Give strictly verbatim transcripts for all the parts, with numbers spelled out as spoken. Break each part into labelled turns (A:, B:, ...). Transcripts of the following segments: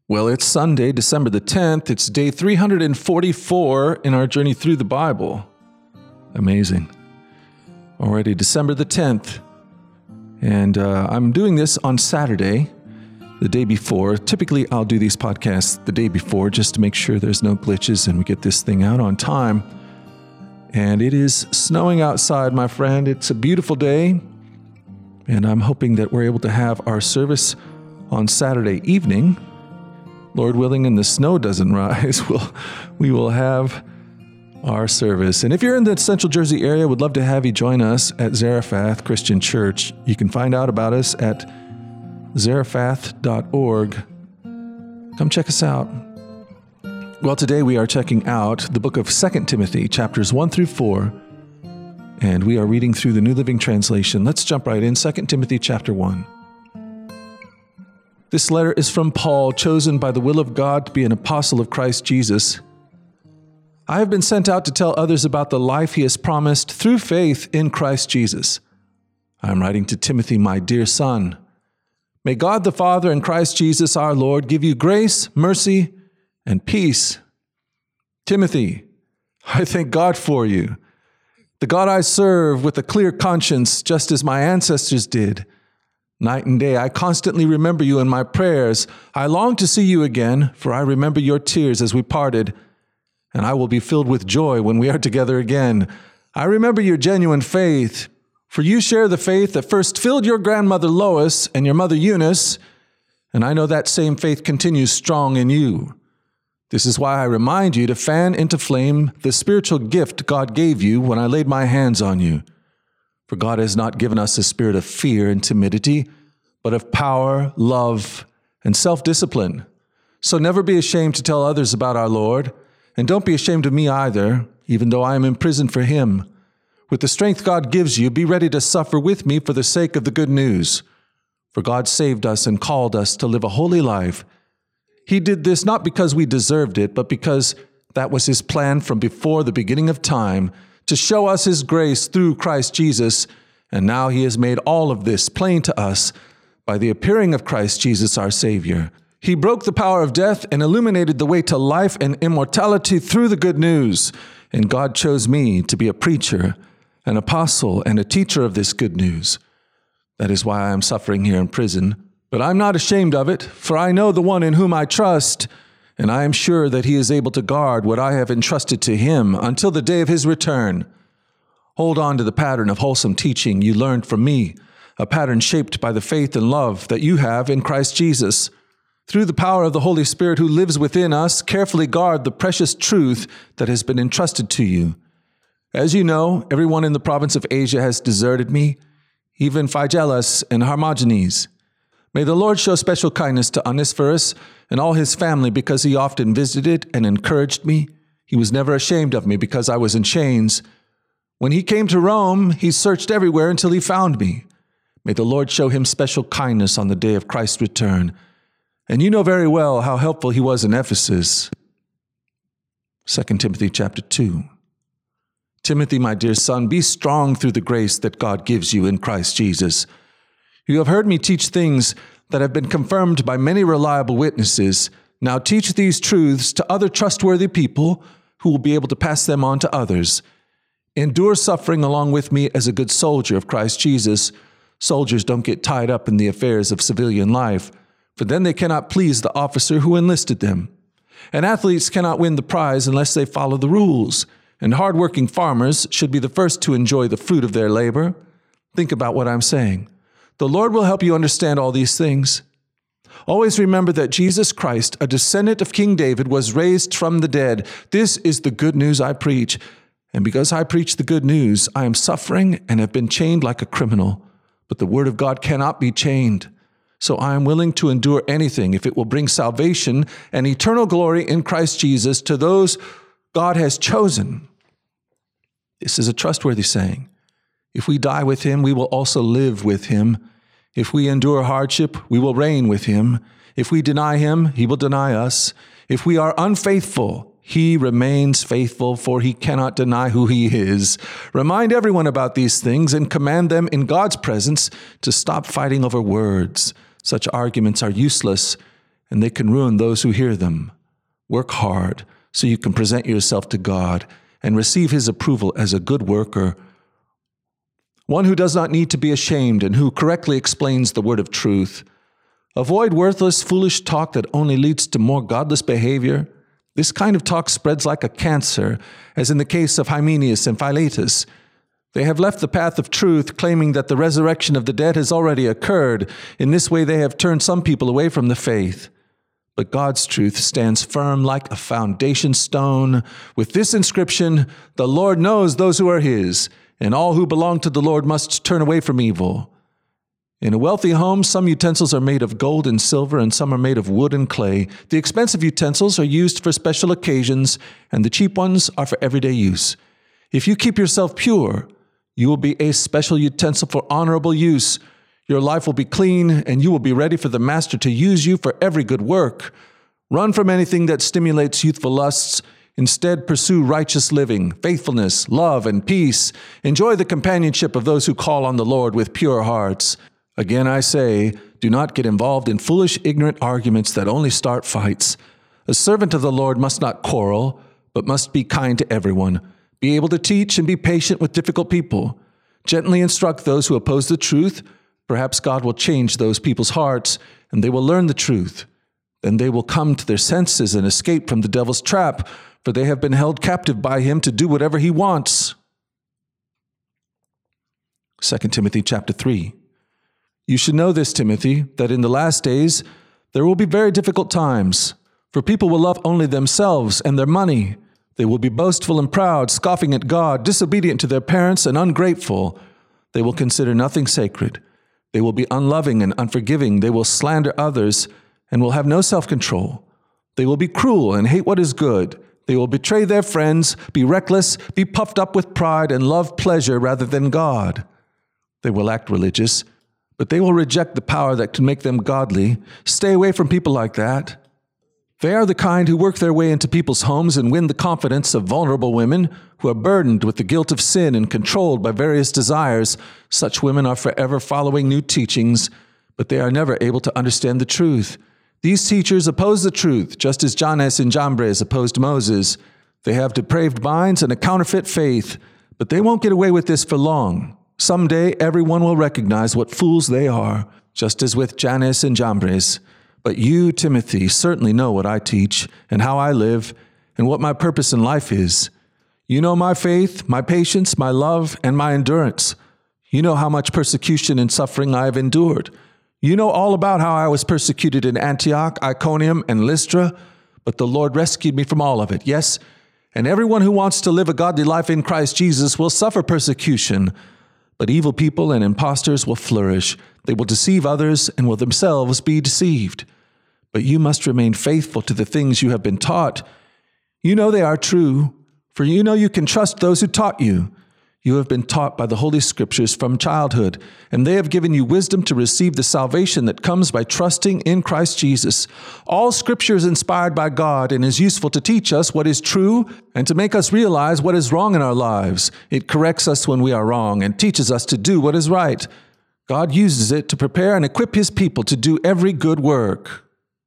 A: Well, it's Sunday, December the tenth. It's day three hundred forty-four in our journey through the Bible. Amazing. Already December the tenth. And uh, I'm doing this on Saturday, the day before. Typically, I'll do these podcasts the day before just to make sure there's no glitches and we get this thing out on time. And it is snowing outside, my friend. It's a beautiful day. And I'm hoping that we're able to have our service on Saturday evening. Lord willing, and the snow doesn't rise, we'll, we will have our service. And if you're in the Central Jersey area, would love to have you join us at Zarephath Christian Church. You can find out about us at zarephath dot org. Come check us out. Well, today we are checking out the book of Second Timothy, chapters one through four, and we are reading through the New Living Translation. Let's jump right in. Second Timothy chapter one. This letter is from Paul, chosen by the will of God to be an apostle of Christ Jesus. I have been sent out to tell others about the life he has promised through faith in Christ Jesus. I am writing to Timothy, my dear son. May God the Father and Christ Jesus our Lord give you grace, mercy, and peace. Timothy, I thank God for you. The God I serve with a clear conscience, just as my ancestors did. Night and day, I constantly remember you in my prayers. I long to see you again, for I remember your tears as we parted, and I will be filled with joy when we are together again. I remember your genuine faith, for you share the faith that first filled your grandmother Lois and your mother Eunice, and I know that same faith continues strong in you. This is why I remind you to fan into flame the spiritual gift God gave you when I laid my hands on you. For God has not given us a spirit of fear and timidity, but of power, love, and self-discipline. So never be ashamed to tell others about our Lord, and don't be ashamed of me either, even though I am imprisoned for him. With the strength God gives you, be ready to suffer with me for the sake of the good news. For God saved us and called us to live a holy life. He did this not because we deserved it, but because that was his plan from before the beginning of time, to show us his grace through Christ Jesus, and now he has made all of this plain to us by the appearing of Christ Jesus our Savior. He broke the power of death and illuminated the way to life and immortality through the good news, and God chose me to be a preacher, an apostle, and a teacher of this good news. That is why I am suffering here in prison, but I'm not ashamed of it, for I know the one in whom I trust, and I am sure that he is able to guard what I have entrusted to him until the day of his return. Hold on to the pattern of wholesome teaching you learned from me, a pattern shaped by the faith and love that you have in Christ Jesus. Through the power of the Holy Spirit who lives within us, carefully guard the precious truth that has been entrusted to you. As you know, everyone in the province of Asia has deserted me, even Phygelus and Hermogenes. May the Lord show special kindness to Onesiphorus and all his family, because he often visited and encouraged me. He was never ashamed of me because I was in chains. When he came to Rome, he searched everywhere until he found me. May the Lord show him special kindness on the day of Christ's return. And you know very well how helpful he was in Ephesus. Second Timothy chapter two. Timothy, my dear son, be strong through the grace that God gives you in Christ Jesus. You have heard me teach things that have been confirmed by many reliable witnesses. Now teach these truths to other trustworthy people who will be able to pass them on to others. Endure suffering along with me as a good soldier of Christ Jesus. Soldiers don't get tied up in the affairs of civilian life, for then they cannot please the officer who enlisted them. And athletes cannot win the prize unless they follow the rules. And hardworking farmers should be the first to enjoy the fruit of their labor. Think about what I'm saying. The Lord will help you understand all these things. Always remember that Jesus Christ, a descendant of King David, was raised from the dead. This is the good news I preach. And because I preach the good news, I am suffering and have been chained like a criminal. But the word of God cannot be chained. So I am willing to endure anything if it will bring salvation and eternal glory in Christ Jesus to those God has chosen. This is a trustworthy saying. If we die with him, we will also live with him. If we endure hardship, we will reign with him. If we deny him, he will deny us. If we are unfaithful, he remains faithful, for he cannot deny who he is. Remind everyone about these things and command them in God's presence to stop fighting over words. Such arguments are useless and they can ruin those who hear them. Work hard so you can present yourself to God and receive His approval as a good worker, one who does not need to be ashamed and who correctly explains the word of truth. Avoid worthless, foolish talk that only leads to more godless behavior. This kind of talk spreads like a cancer, as in the case of Hymenaeus and Philetus. They have left the path of truth, claiming that the resurrection of the dead has already occurred. In this way, they have turned some people away from the faith. But God's truth stands firm like a foundation stone, with this inscription, "The Lord knows those who are His, and all who belong to the Lord must turn away from evil." In a wealthy home, some utensils are made of gold and silver, and some are made of wood and clay. The expensive utensils are used for special occasions, and the cheap ones are for everyday use. If you keep yourself pure, you will be a special utensil for honorable use. Your life will be clean, and you will be ready for the Master to use you for every good work. Run from anything that stimulates youthful lusts. Instead, pursue righteous living, faithfulness, love, and peace. Enjoy the companionship of those who call on the Lord with pure hearts. Again, I say, do not get involved in foolish, ignorant arguments that only start fights. A servant of the Lord must not quarrel, but must be kind to everyone. Be able to teach and be patient with difficult people. Gently instruct those who oppose the truth. Perhaps God will change those people's hearts, and they will learn the truth. Then they will come to their senses and escape from the devil's trap, for they have been held captive by him to do whatever he wants. Second Timothy chapter three. You should know this, Timothy, that in the last days there will be very difficult times, for people will love only themselves and their money. They will be boastful and proud, scoffing at God, disobedient to their parents, and ungrateful. They will consider nothing sacred. They will be unloving and unforgiving. They will slander others and will have no self-control. They will be cruel and hate what is good. They will betray their friends, be reckless, be puffed up with pride, and love pleasure rather than God. They will act religious, but they will reject the power that can make them godly. Stay away from people like that. They are the kind who work their way into people's homes and win the confidence of vulnerable women who are burdened with the guilt of sin and controlled by various desires. Such women are forever following new teachings, but they are never able to understand the truth. These teachers oppose the truth, just as Jannes and Jambres opposed Moses. They have depraved minds and a counterfeit faith, but they won't get away with this for long. Someday, everyone will recognize what fools they are, just as with Jannes and Jambres. But you, Timothy, certainly know what I teach and how I live and what my purpose in life is. You know my faith, my patience, my love, and my endurance. You know how much persecution and suffering I have endured. You know all about how I was persecuted in Antioch, Iconium, and Lystra, but the Lord rescued me from all of it. Yes, and everyone who wants to live a godly life in Christ Jesus will suffer persecution. But evil people and impostors will flourish. They will deceive others and will themselves be deceived. But you must remain faithful to the things you have been taught. You know they are true, for you know you can trust those who taught you. You have been taught by the Holy Scriptures from childhood, and they have given you wisdom to receive the salvation that comes by trusting in Christ Jesus. All Scripture is inspired by God and is useful to teach us what is true and to make us realize what is wrong in our lives. It corrects us when we are wrong and teaches us to do what is right. God uses it to prepare and equip His people to do every good work.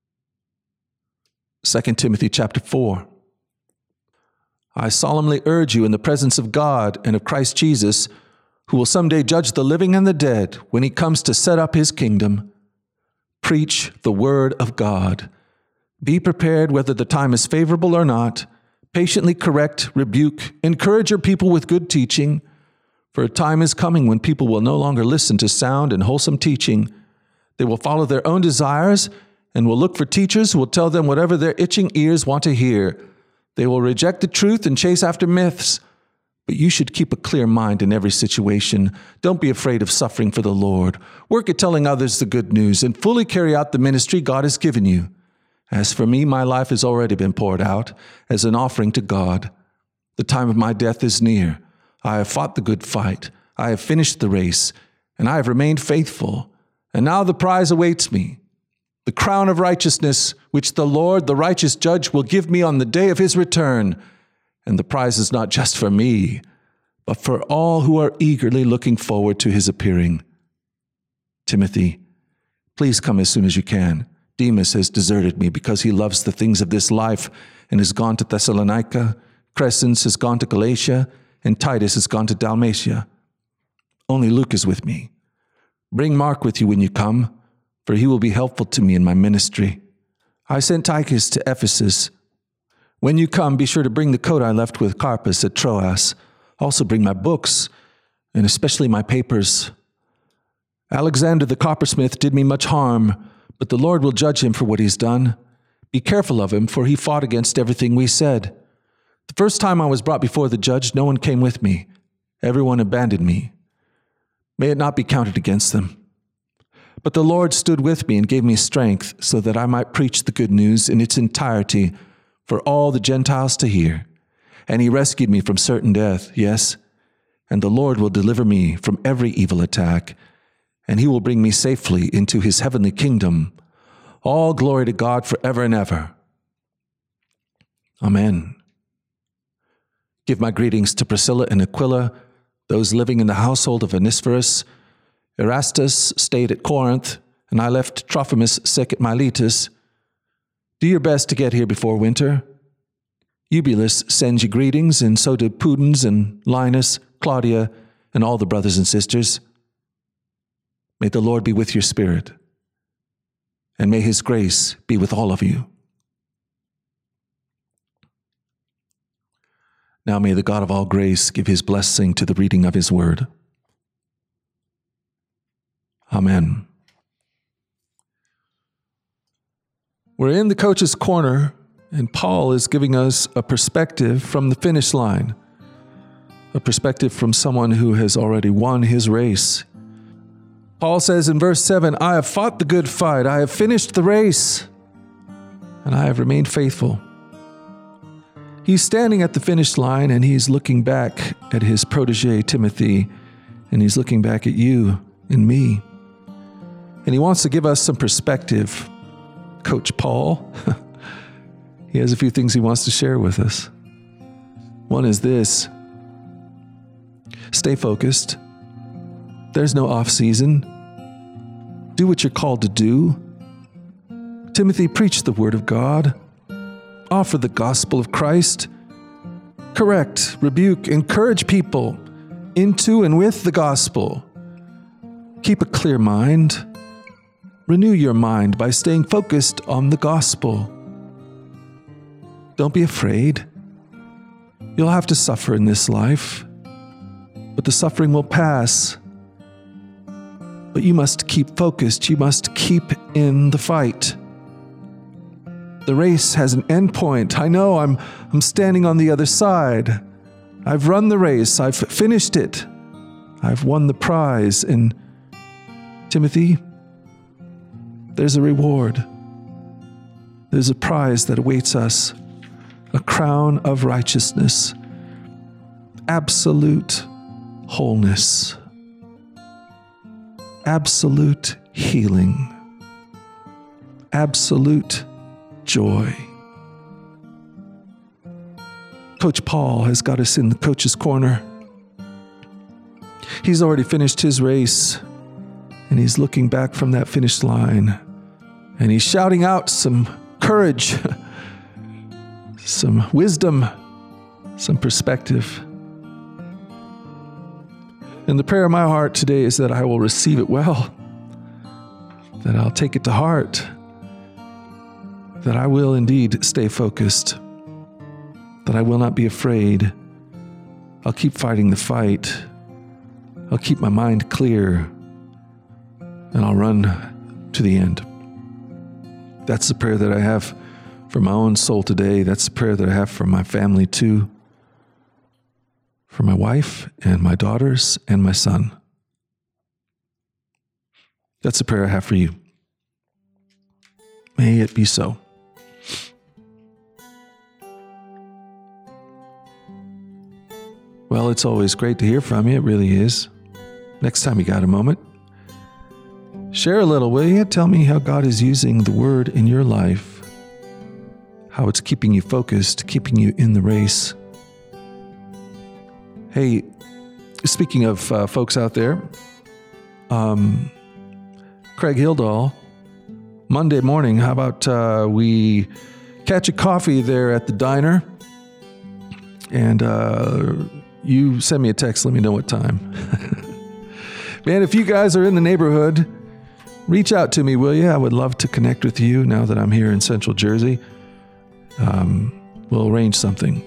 A: Second Timothy chapter four. I solemnly urge you in the presence of God and of Christ Jesus, who will someday judge the living and the dead when He comes to set up His kingdom. Preach the word of God. Be prepared whether the time is favorable or not. Patiently correct, rebuke, encourage your people with good teaching. For a time is coming when people will no longer listen to sound and wholesome teaching. They will follow their own desires and will look for teachers who will tell them whatever their itching ears want to hear. They will reject the truth and chase after myths. But you should keep a clear mind in every situation. Don't be afraid of suffering for the Lord. Work at telling others the good news and fully carry out the ministry God has given you. As for me, my life has already been poured out as an offering to God. The time of my death is near. I have fought the good fight. I have finished the race, and I have remained faithful. And now the prize awaits me, the crown of righteousness, which the Lord, the righteous judge, will give me on the day of His return. And the prize is not just for me, but for all who are eagerly looking forward to His appearing. Timothy, please come as soon as you can. Demas has deserted me because he loves the things of this life and has gone to Thessalonica. Crescens has gone to Galatia, and Titus has gone to Dalmatia. Only Luke is with me. Bring Mark with you when you come, for he will be helpful to me in my ministry. I sent Tychus to Ephesus. When you come, be sure to bring the coat I left with Carpus at Troas. Also bring my books, and especially my papers. Alexander the coppersmith did me much harm, but the Lord will judge him for what he's done. Be careful of him, for he fought against everything we said. The first time I was brought before the judge, no one came with me. Everyone abandoned me. May it not be counted against them. But the Lord stood with me and gave me strength so that I might preach the good news in its entirety for all the Gentiles to hear. And he rescued me from certain death, yes, and the Lord will deliver me from every evil attack, and he will bring me safely into his heavenly kingdom. All glory to God forever and ever. Amen. Give my greetings to Priscilla and Aquila, those living in the household of Onesiphorus. Erastus stayed at Corinth, and I left Trophimus sick at Miletus. Do your best to get here before winter. Eubulus sends you greetings, and so did Pudens and Linus, Claudia, and all the brothers and sisters. May the Lord be with your spirit, and may his grace be with all of you. Now may the God of all grace give his blessing to the reading of his word. Amen. We're in the coach's corner, and Paul is giving us a perspective from the finish line, a perspective from someone who has already won his race. Paul says in verse seven, I have fought the good fight, I have finished the race, and I have remained faithful. He's standing at the finish line, and he's looking back at his protege, Timothy, and he's looking back at you and me. And he wants to give us some perspective. Coach Paul, he has a few things he wants to share with us. One is this: stay focused. There's no off season. Do what you're called to do. Timothy, preach the word of God. Offer the gospel of Christ. Correct, rebuke, encourage people into and with the gospel. Keep a clear mind. Renew your mind by staying focused on the gospel. Don't be afraid. You'll have to suffer in this life, but the suffering will pass. But you must keep focused. You must keep in the fight. The race has an end point. I know I'm, I'm standing on the other side. I've run the race. I've finished it. I've won the prize. And Timothy, there's a reward. There's a prize that awaits us, a crown of righteousness, absolute wholeness, absolute healing, absolute joy. Coach Paul has got us in the coach's corner. He's already finished his race, and he's looking back from that finish line, and he's shouting out some courage, some wisdom, some perspective. And the prayer of my heart today is that I will receive it well, that I'll take it to heart, that I will indeed stay focused, that I will not be afraid. I'll keep fighting the fight. I'll keep my mind clear, and I'll run to the end. That's the prayer that I have for my own soul today. That's the prayer that I have for my family too, for my wife and my daughters and my son. That's the prayer I have for you. May it be so. Well, it's always great to hear from you. It really is. Next time you got a moment, share a little, will you? Tell me how God is using the word in your life, how it's keeping you focused, keeping you in the race. Hey, speaking of uh, folks out there, um, Craig Hildahl, Monday morning, how about uh, we catch a coffee there at the diner, and uh, you send me a text, let me know what time. Man, if you guys are in the neighborhood, reach out to me, will you? I would love to connect with you now that I'm here in Central Jersey. Um, we'll arrange something.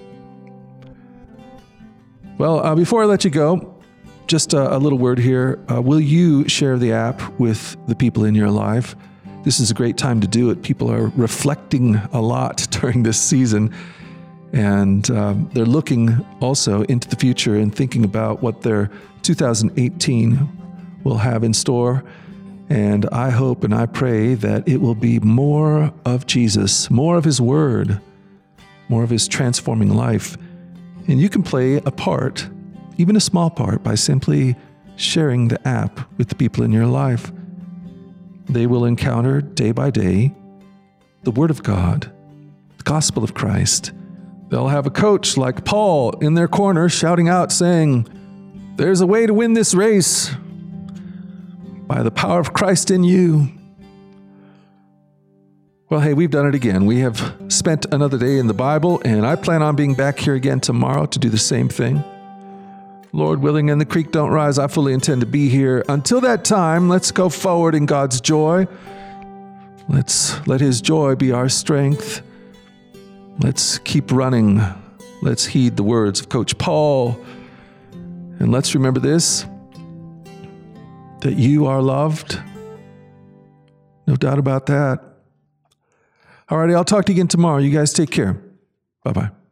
A: Well, uh, before I let you go, just a, a little word here. Uh, will you share the app with the people in your life? This is a great time to do it. People are reflecting a lot during this season, and um, they're looking also into the future and thinking about what their two thousand eighteen will have in store. And I hope and I pray that it will be more of Jesus, more of His Word, more of His transforming life. And you can play a part, even a small part, by simply sharing the app with the people in your life. They will encounter day by day the Word of God, the gospel of Christ. They'll have a coach like Paul in their corner shouting out, saying, "There's a way to win this race by the power of Christ in you." Well, hey, we've done it again. We have spent another day in the Bible, and I plan on being back here again tomorrow to do the same thing. Lord willing, and the creek don't rise, I fully intend to be here. Until that time, let's go forward in God's joy. Let's let His joy be our strength. Let's keep running. Let's heed the words of Coach Paul. And let's remember this, that you are loved. No doubt about that. All righty, I'll talk to you again tomorrow. You guys take care. Bye-bye.